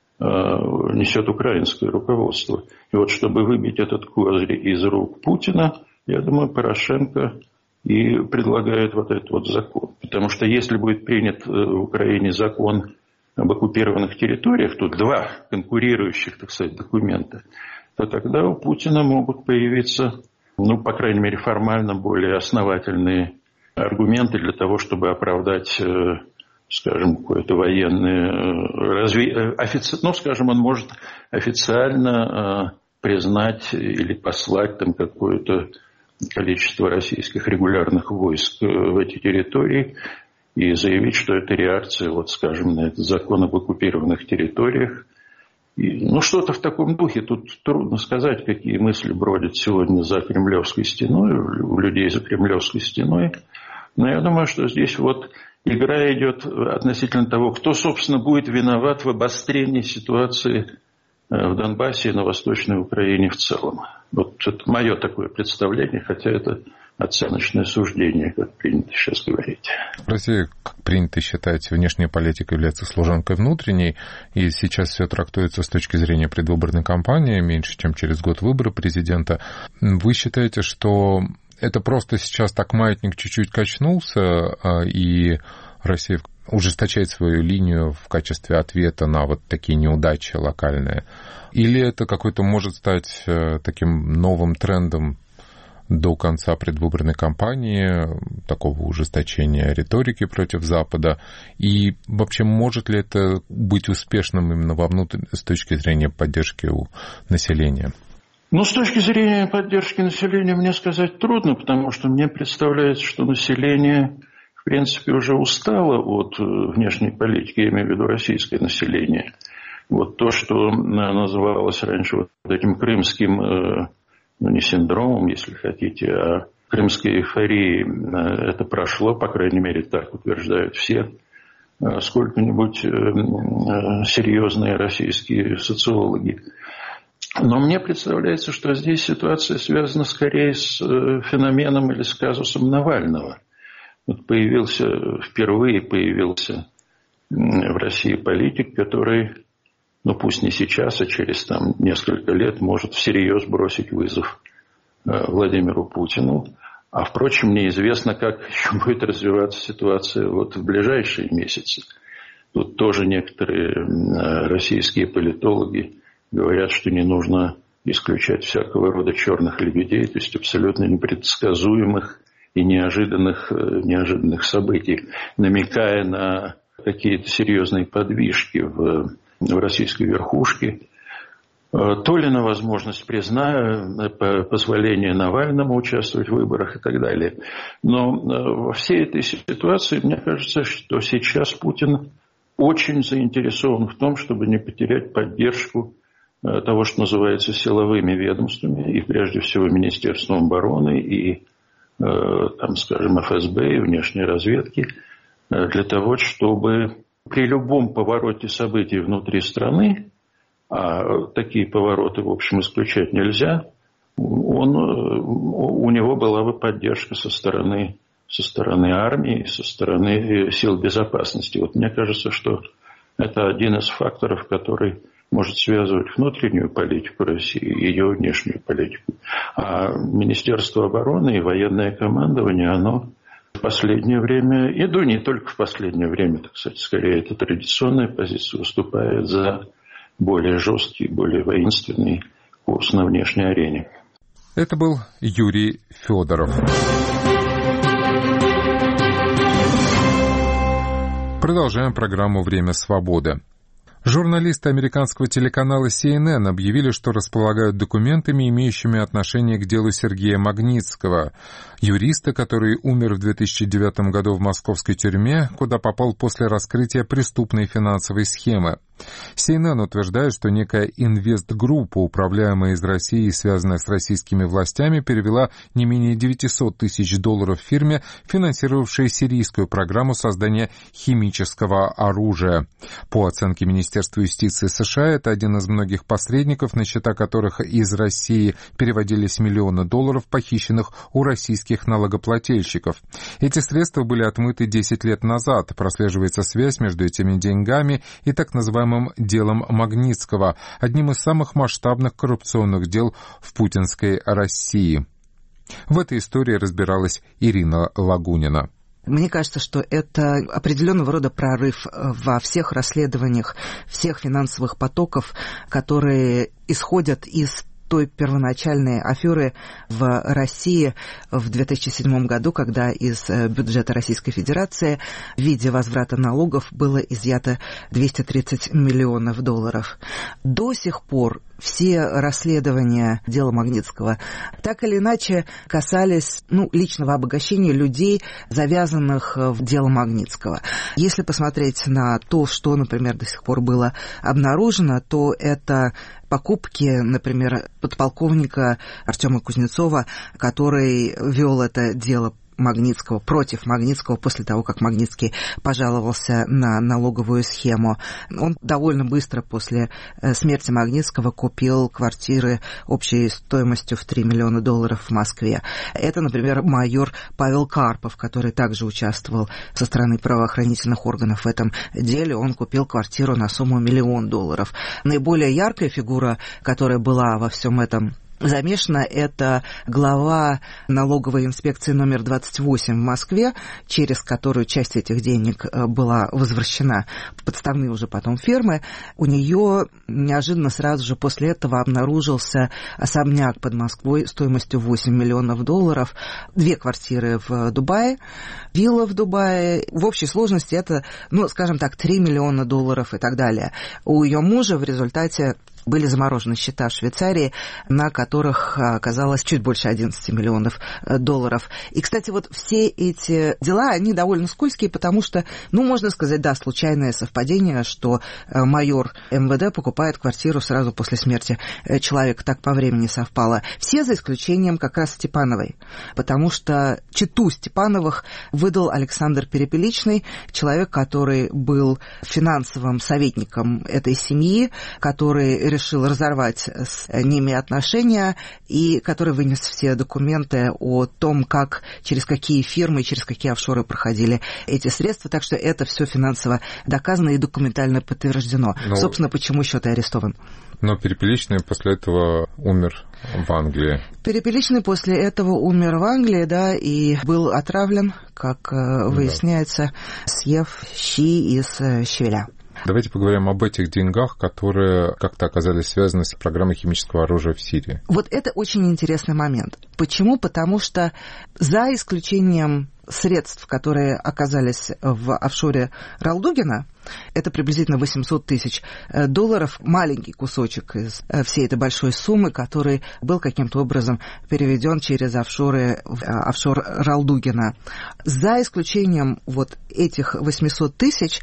S18: украинское руководство. И вот чтобы выбить этот козырь из рук Путина, я думаю, Порошенко и предлагает вот этот вот закон. Потому что если будет принят в Украине закон об оккупированных территориях, тут два конкурирующих, так сказать, документа, то тогда у Путина могут появиться, по крайней мере, формально более основательные аргументы для того, чтобы оправдать, скажем, какое-то военное развитие. Он может официально признать или послать там какое-то количество российских регулярных войск в эти территории и заявить, что это реакция, на этот закон об оккупированных территориях. Что-то в таком духе. Тут трудно сказать, какие мысли бродят сегодня за Кремлевской стеной, у людей за Кремлевской стеной. Но я думаю, что здесь игра идет относительно того, кто, собственно, будет виноват в обострении ситуации в Донбассе и на Восточной Украине в целом. Вот это мое такое представление, хотя это оценочное суждение, как принято сейчас говорить.
S6: В России, как принято считать, внешняя политика является служанкой внутренней, и сейчас все трактуется с точки зрения предвыборной кампании, меньше, чем через год выборы президента. Вы считаете, что это просто сейчас так маятник чуть-чуть качнулся, и Россия ужесточает свою линию в качестве ответа на вот такие неудачи локальные? Или это какой-то может стать таким новым трендом до конца предвыборной кампании, такого ужесточения риторики против Запада? И вообще, может ли это быть успешным именно с точки зрения поддержки у населения?
S18: С точки зрения поддержки населения мне сказать трудно, потому что мне представляется, что население, в принципе, уже устало от внешней политики, я имею в виду российское население. Вот то, что называлось раньше вот этим крымским, не синдромом, если хотите, а крымской эйфорией, это прошло, по крайней мере, так утверждают все сколько-нибудь серьезные российские социологи. Но мне представляется, что здесь ситуация связана скорее с феноменом или с казусом Навального. Вот впервые появился в России политик, который, пусть не сейчас, а через несколько лет может всерьез бросить вызов Владимиру Путину. А, впрочем, неизвестно, как еще будет развиваться ситуация в ближайшие месяцы. Тут тоже некоторые российские политологи говорят, что не нужно исключать всякого рода черных лебедей, то есть абсолютно непредсказуемых и неожиданных событий, намекая на какие-то серьезные подвижки в российской верхушке, то ли на возможность позволения Навальному участвовать в выборах и так далее. Но во всей этой ситуации, мне кажется, что сейчас Путин очень заинтересован в том, чтобы не потерять поддержку того, что называется силовыми ведомствами, и прежде всего Министерством обороны, и, скажем, ФСБ, и внешней разведки, для того, чтобы при любом повороте событий внутри страны, а такие повороты, в общем, исключать нельзя, у него была бы поддержка со стороны армии, со стороны сил безопасности. Вот мне кажется, что это один из факторов, который может связывать внутреннюю политику России и ее внешнюю политику. А Министерство обороны и военное командование, оно в последнее время, не только в последнее время, так сказать, скорее это традиционная позиция, выступает за более жесткий, более воинственный курс на внешней арене.
S6: Это был Юрий Федоров. Продолжаем программу «Время свободы». Журналисты американского телеканала CNN объявили, что располагают документами, имеющими отношение к делу Сергея Магнитского, юриста, который умер в 2009 году в московской тюрьме, куда попал после раскрытия преступной финансовой схемы. CNN утверждает, что некая инвестгруппа, управляемая из России и связанная с российскими властями, перевела не менее $900 тысяч фирме, финансировавшей сирийскую программу создания химического оружия. По оценке Министерства юстиции США, это один из многих посредников, на счета которых из России переводились миллионы долларов, похищенных у российских налогоплательщиков. Эти средства были отмыты 10 лет назад. Прослеживается связь между этими деньгами и так называемым делом Магнитского, одним из самых масштабных коррупционных дел в путинской России. В этой истории разбиралась Ирина Лагунина.
S19: Мне кажется, что это определенного рода прорыв во всех расследованиях, всех финансовых потоков, которые исходят из той первоначальной аферы в России в 2007 году, когда из бюджета Российской Федерации в виде возврата налогов было изъято $230 миллионов. До сих пор все расследования дела Магнитского так или иначе касались личного обогащения людей, завязанных в дело Магнитского. Если посмотреть на то, что, например, до сих пор было обнаружено, то это покупки, например, подполковника Артема Кузнецова, который вел это дело Магнитского, против Магнитского, после того, как Магнитский пожаловался на налоговую схему. Он довольно быстро после смерти Магнитского купил квартиры общей стоимостью в $3 миллиона в Москве. Это, например, майор Павел Карпов, который также участвовал со стороны правоохранительных органов в этом деле. Он купил квартиру на сумму $1 миллион. Наиболее яркая фигура, которая была во всем этом замешана, это глава налоговой инспекции номер 28 в Москве, через которую часть этих денег была возвращена в подставные уже потом фирмы. У нее неожиданно сразу же после этого обнаружился особняк под Москвой стоимостью $8 миллионов, 2 квартиры в Дубае, вилла в Дубае. В общей сложности это, $3 миллиона и так далее. У ее мужа в результате были заморожены счета в Швейцарии, на которых оказалось чуть больше 11 миллионов долларов. И, кстати, вот все эти дела, они довольно скользкие, потому что, можно сказать, да, случайное совпадение, что майор МВД покупает квартиру сразу после смерти человека, так по времени совпало. Все за исключением как раз Степановой, потому что чету Степановых выдал Александр Перепеличный, человек, который был финансовым советником этой семьи, который решил разорвать с ними отношения и который вынес все документы о том, как, через какие фирмы, через какие офшоры проходили эти средства. Так что это все финансово доказано и документально подтверждено. Собственно, почему счет и арестован.
S6: Но Перепеличный после этого умер в Англии.
S19: Перепеличный после этого умер в Англии, да, и был отравлен, как выясняется, съев щи из щавеля.
S6: Давайте поговорим об этих деньгах, которые как-то оказались связаны с программой химического оружия в Сирии.
S19: Вот это очень интересный момент. Почему? Потому что за исключением средств, которые оказались в офшоре Ралдугина, это приблизительно 800 тысяч долларов, маленький кусочек из всей этой большой суммы, который был каким-то образом переведен через офшоры в офшор Ралдугина. За исключением вот этих 800 тысяч,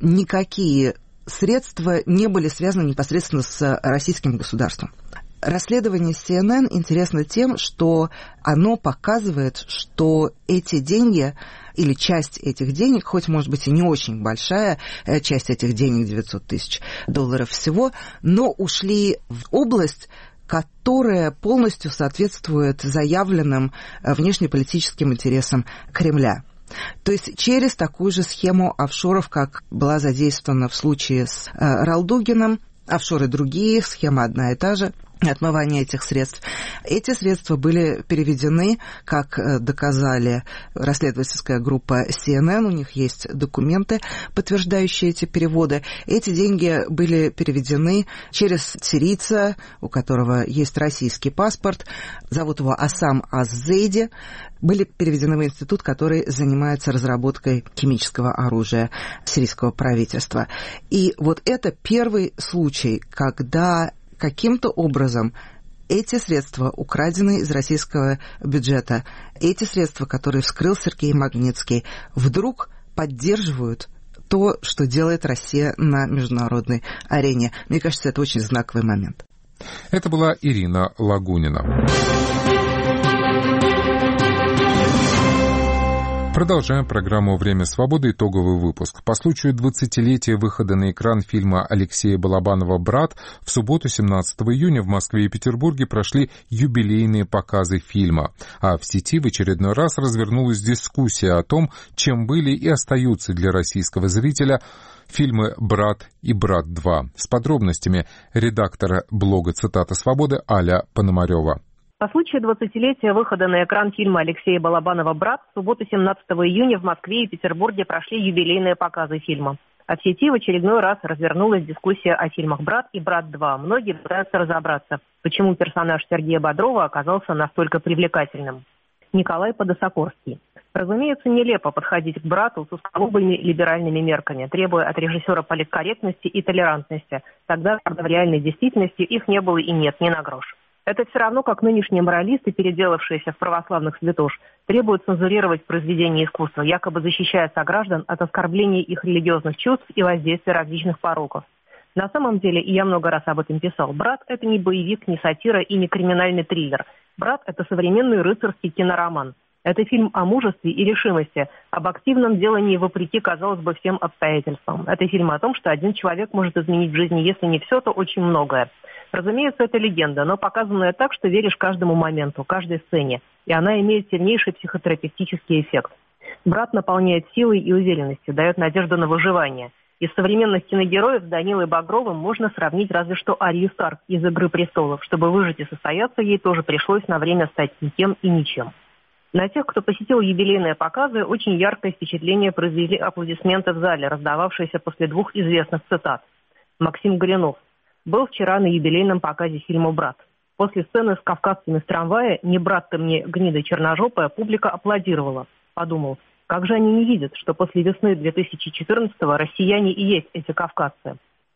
S19: никакие средства не были связаны непосредственно с российским государством. Расследование CNN интересно тем, что оно показывает, что эти деньги или часть этих денег, хоть, может быть, и не очень большая часть этих денег, 900 тысяч долларов всего, но ушли в область, которая полностью соответствует заявленным внешнеполитическим интересам Кремля. То есть через такую же схему офшоров, как была задействована в случае с Ралдугиным, офшоры другие, схема одна и та же, отмывание этих средств. Эти средства были переведены, как доказали расследовательская группа CNN, у них есть документы, подтверждающие эти переводы. Эти деньги были переведены через сирийца, у которого есть российский паспорт, зовут его Асам Аз-Зейди, были переведены в институт, который занимается разработкой химического оружия сирийского правительства. И вот это первый случай, когда каким-то образом эти средства, украденные из российского бюджета, эти средства, которые вскрыл Сергей Магнитский, вдруг поддерживают то, что делает Россия на международной арене. Мне кажется, это очень знаковый момент.
S6: Это была Ирина Лагунина. Продолжаем программу «Время свободы», итоговый выпуск. По случаю 20-летия выхода на экран фильма Алексея Балабанова «Брат» в субботу 17 июня в Москве и Петербурге прошли юбилейные показы фильма. А в сети в очередной раз развернулась дискуссия о том, чем были и остаются для российского зрителя фильмы «Брат» и «Брат 2». С подробностями редактора блога «Цитата Свободы» Аля Пономарева.
S20: По случаю 20-летия выхода на экран фильма Алексея Балабанова «Брат» в субботу 17 июня в Москве и Петербурге прошли юбилейные показы фильма. А в сети в очередной раз развернулась дискуссия о фильмах «Брат» и «Брат 2». Многие пытаются разобраться, почему персонаж Сергея Бодрова оказался настолько привлекательным. Николай Подосокорский. Разумеется, нелепо подходить к «Брату» с узколобыми либеральными мерками, требуя от режиссера политкорректности и толерантности, тогда, когда в реальной действительности их не было и нет ни на грош. Это все равно, как нынешние моралисты, переделавшиеся в православных святош, требуют цензурировать произведения искусства, якобы защищая сограждан от оскорбления их религиозных чувств и воздействия различных пороков. На самом деле, и я много раз об этом писал, «Брат» — это не боевик, не сатира и не криминальный триллер. «Брат» — это современный рыцарский кинороман. Это фильм о мужестве и решимости, об активном делании вопреки, казалось бы, всем обстоятельствам. Это фильм о том, что один человек может изменить в жизни, если не все, то очень многое. Разумеется, это легенда, но показанная так, что веришь каждому моменту, каждой сцене, и она имеет сильнейший психотерапевтический эффект. «Брат» наполняет силой и уверенностью, дает надежду на выживание. Из современных киногероев с Данилой Багровым можно сравнить разве что Арию Старк из «Игры престолов». Чтобы выжить и состояться, ей тоже пришлось на время стать никем и ничем. На тех, кто посетил юбилейные показы, очень яркое впечатление произвели аплодисменты в зале, раздававшиеся после двух известных цитат. Максим Горюнов. Был вчера на юбилейном показе фильма «Брат». После сцены с кавказцами в трамвае «Не брат ты мне, гнида черножопая» публика аплодировала. Подумал, как же они не видят, что после весны 2014-го россияне и есть эти кавказцы.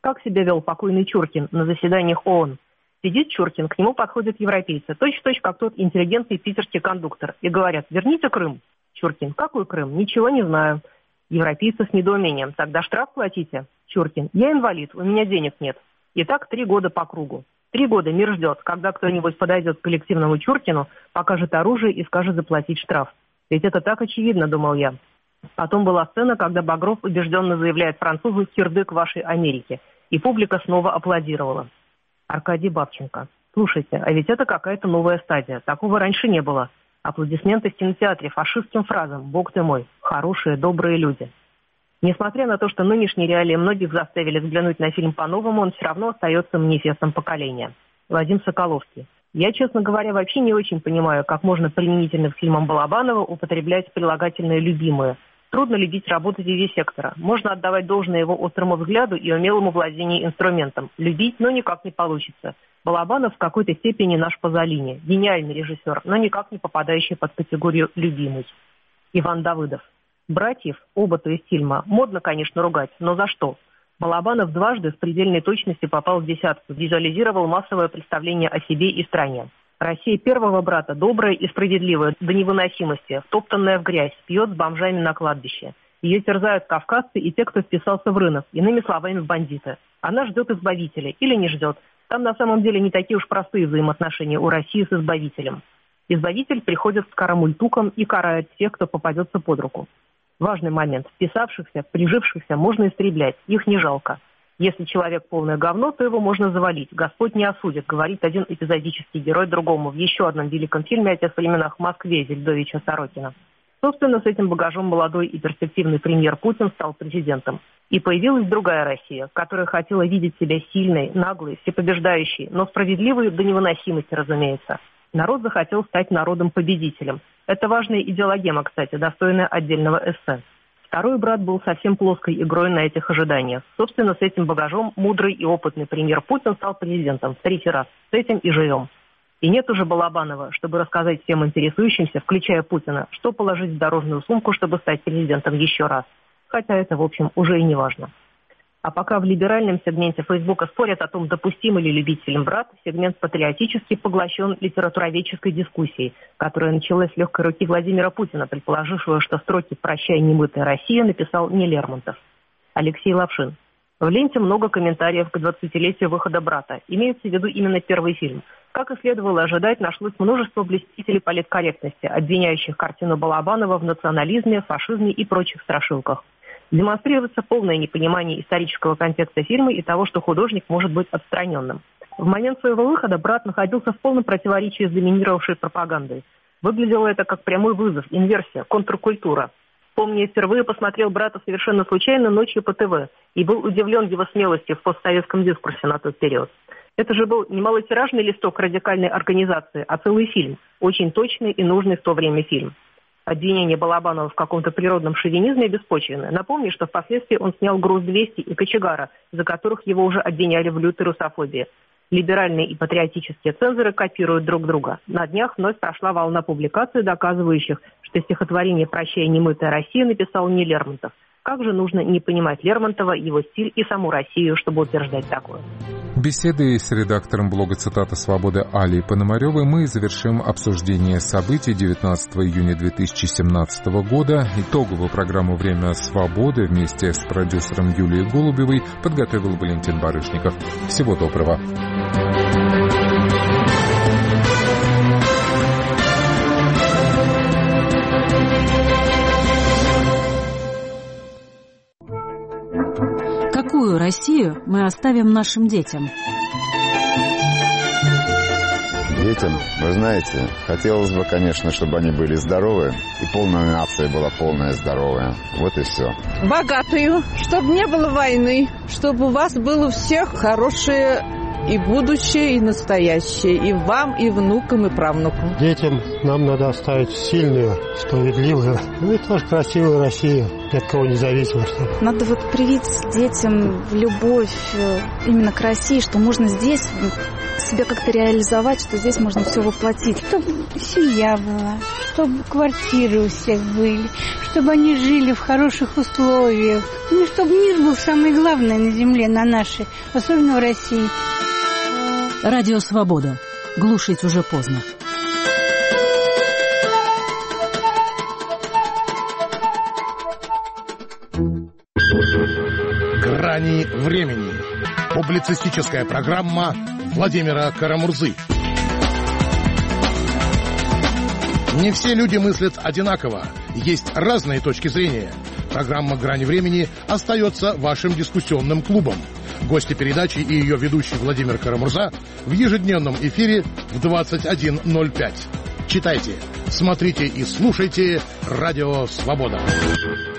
S20: Как себя вел покойный Чуркин на заседаниях ООН? Сидит Чуркин, к нему подходят европейцы, точь-в-точь, как тот интеллигентный питерский кондуктор, и говорят: верните Крым. Чуркин: какой Крым? Ничего не знаю. Европейцы с недоумением: тогда штраф платите. Чуркин: я инвалид, у меня денег нет. И так 3 года по кругу. 3 года мир ждет, когда кто-нибудь подойдет к коллективному Чуркину, покажет оружие и скажет заплатить штраф. Ведь это так очевидно, думал я. Потом была сцена, когда Багров убежденно заявляет французу: кирдык вашей Америки. И публика снова аплодировала. Аркадий Бабченко: слушайте, а ведь это какая-то новая стадия. Такого раньше не было. Аплодисменты в кинотеатре фашистским фразам: «Бог ты мой, хорошие, добрые люди». Несмотря на то, что нынешние реалии многих заставили взглянуть на фильм по-новому, он все равно остается манифестом поколения. Вадим Соколовский: я, честно говоря, вообще не очень понимаю, как можно применительно к фильмам Балабанова употреблять прилагательное «любимые». Трудно любить работу вивисектора. Можно отдавать должное его острому взгляду и умелому владению инструментом. Любить, но никак не получится. Балабанов в какой-то степени наш Пазолини. Гениальный режиссер, но никак не попадающий под категорию «любимый». Иван Давыдов: братьев, оба то есть фильма, модно, конечно, ругать, но за что? Балабанов дважды с предельной точностью попал в десятку, визуализировал массовое представление о себе и стране. Россия первого брата добрая и справедливая до невыносимости, втоптанная в грязь, пьет с бомжами на кладбище. Ее терзают кавказцы и те, кто вписался в рынок, иными словами, бандиты. Она ждет избавителя или не ждет. Там на самом деле не такие уж простые взаимоотношения у России с избавителем. Избавитель приходит с карамультуком и карает всех, кто попадется под руку. Важный момент. Вписавшихся, прижившихся можно истреблять, их не жалко. Если человек полное говно, то его можно завалить. Господь не осудит, говорит один эпизодический герой другому в еще одном великом фильме о тех временах в Москве Зельдовича Сорокина. Собственно, с этим багажом молодой и перспективный премьер Путин стал президентом. И появилась другая Россия, которая хотела видеть себя сильной, наглой, всепобеждающей, но справедливой до невыносимости, разумеется. Народ захотел стать народом-победителем. Это важная идеологема, кстати, достойная отдельного эссе. Второй брат был совсем плоской игрой на этих ожиданиях. Собственно, с этим багажом мудрый и опытный премьер Путин стал президентом в 3-й раз. С этим и живем. И нет уже Балабанова, чтобы рассказать всем интересующимся, включая Путина, что положить в дорожную сумку, чтобы стать президентом еще раз. Хотя это, в общем, уже и не важно. А пока в либеральном сегменте Фейсбука спорят о том, допустим ли любить фильм «Брат», сегмент патриотически поглощен литературоведческой дискуссией, которая началась с легкой руки Владимира Путина, предположившего, что строки «Прощай, немытая Россия» написал не Лермонтов. Алексей Лапшин: в ленте много комментариев к 20-летию выхода «Брата». Имеется в виду именно первый фильм. Как и следовало ожидать, нашлось множество блюстителей политкорректности, обвиняющих картину Балабанова в национализме, фашизме и прочих страшилках. Демонстрируется полное непонимание исторического контекста фильма и того, что художник может быть отстраненным. В момент своего выхода «Брат» находился в полном противоречии с доминировавшей пропагандой. Выглядело это как прямой вызов, инверсия, контркультура. Помню, я впервые посмотрел «Брата» совершенно случайно ночью по ТВ и был удивлен его смелостью в постсоветском дискурсе на тот период. Это же был не малотиражный листок радикальной организации, а целый фильм, очень точный и нужный в то время фильм. Обвинение Балабанова в каком-то природном шовинизме беспочвенное. Напомню, что впоследствии он снял «Груз-200» и «Кочегара», за которых его уже обвиняли в лютой русофобии. Либеральные и патриотические цензоры копируют друг друга. На днях вновь прошла волна публикаций, доказывающих, что стихотворение «Прощай, немытая Россия» написал не Лермонтов. Как же нужно не понимать Лермонтова, его стиль и саму Россию, чтобы утверждать такое?
S6: Беседой с редактором блога «Цитата Свободы» Алей Пономаревой мы завершим обсуждение событий 19 июня 2017 года. Итоговую программу «Время свободы» вместе с продюсером Юлией Голубевой подготовил Валентин Барышников. Всего доброго.
S21: Какую Россию мы оставим нашим детям?
S22: Детям, вы знаете, хотелось бы, конечно, чтобы они были здоровы, и полная нация была полная здоровая. Вот и все.
S5: Богатую, чтобы не было войны, чтобы у вас было у всех хорошее и будущее, и настоящее, и вам, и внукам, и правнукам.
S2: Детям нам надо оставить сильную, справедливую, и тоже красивую Россию, ни от кого независимую.
S3: Надо привить детям любовь именно к России, что можно здесь себя как-то реализовать, что здесь можно все воплотить.
S23: Чтобы семья была, чтобы квартиры у всех были, чтобы они жили в хороших условиях. Ну, чтобы мир был самое главное на земле, на нашей, особенно в России.
S21: Радио «Свобода». Глушить уже поздно.
S24: «Грани времени». Публицистическая программа Владимира Карамурзы. Не все люди мыслят одинаково. Есть разные точки зрения. Программа «Грани времени» остается вашим дискуссионным клубом. Гости передачи и ее ведущий Владимир Карамурза в ежедневном эфире в 21:05. Читайте, смотрите и слушайте «Радио Свобода».